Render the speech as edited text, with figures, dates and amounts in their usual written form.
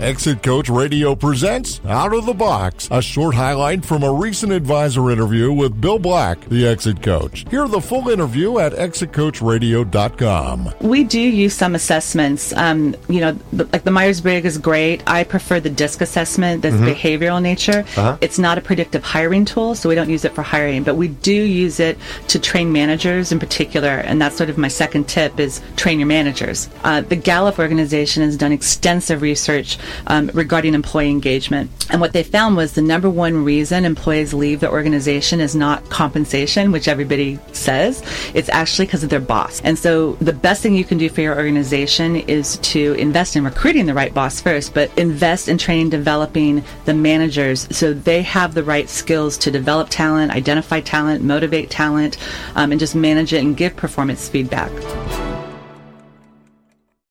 Exit Coach Radio presents Out of the Box, a short highlight from a recent advisor interview with Bill Black, the Exit Coach. Hear the full interview at exitcoachradio.com. We do use some assessments. Like the Myers-Briggs is great. I prefer the DISC assessment that's behavioral in nature. It's not a predictive hiring tool, so we don't use it for hiring, but we do use it to train managers in particular, and that's sort of my second tip is train your managers. The Gallup organization has done extensive research regarding employee engagement, and what they found was the number one reason employees leave the organization is not compensation, which everybody says. It's actually because of their boss. And so the best thing you can do for your organization is to invest in recruiting the right boss first, but invest in training, developing the managers so they have the right skills to develop talent, identify talent, motivate talent, and just manage it and give performance feedback.